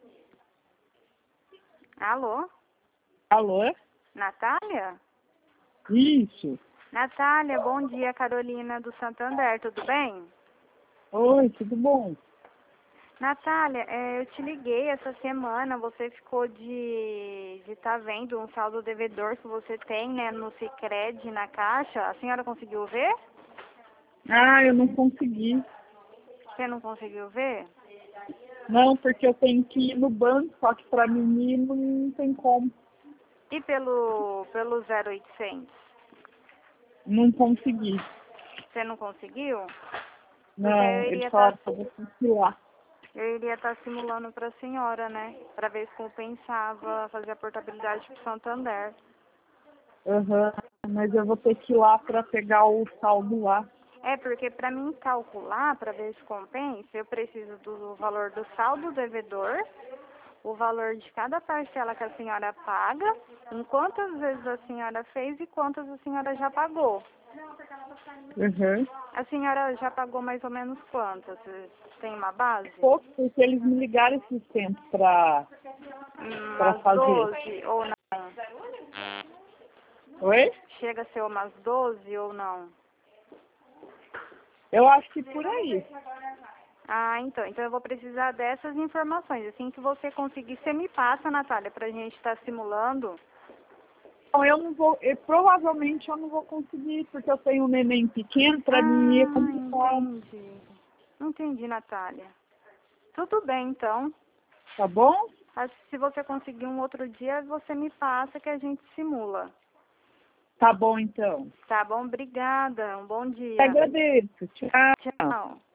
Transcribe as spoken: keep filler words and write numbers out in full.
Alô? Alô? Natália? Isso. Natália, bom dia, Carolina do Santander, tudo bem? Oi, tudo bom? Natália, é, eu te liguei essa semana, você ficou de estar vendo um saldo devedor que você tem, né, no Sicredi, na caixa. A senhora conseguiu ver? Ah, eu não consegui. Você não conseguiu ver? Não, porque eu tenho que ir no banco, só que para mim não tem como. E pelo, pelo zero oitocentos? Não consegui. Você não conseguiu? Porque Não, eu eles iria estar falaram que eu vou ter que ir lá. eu iria estar simulando para a senhora, né? Para ver se compensava fazer a portabilidade para o Santander. Aham, mas eu vou ter que ir lá para pegar o saldo lá. É, porque para mim calcular, para ver se compensa, eu preciso do valor do saldo devedor, o valor de cada parcela que a senhora paga, em quantas vezes a senhora fez e quantas a senhora já pagou. Uhum. A senhora já pagou mais ou menos quantas? Você tem uma base? Pouco, porque eles me ligaram esses tempos para Hum, para Umas fazer. doze ou não? Oi? Chega a ser umas doze ou não? Eu acho que por aí. Ah, então. Então eu vou precisar dessas informações. Assim que você conseguir, você me passa, Natália, pra gente estar simulando. Então, eu não vou, eu, provavelmente eu não vou conseguir, porque eu tenho um neném pequeno, para mim é Ah, complicado. entendi. Entendi, Natália. Tudo bem, então. Tá bom? Mas se você conseguir um outro dia, você me passa que a gente simula. Tá bom, então. Tá bom? Obrigada. Um bom dia. Agradeço. Tchau. Tchau.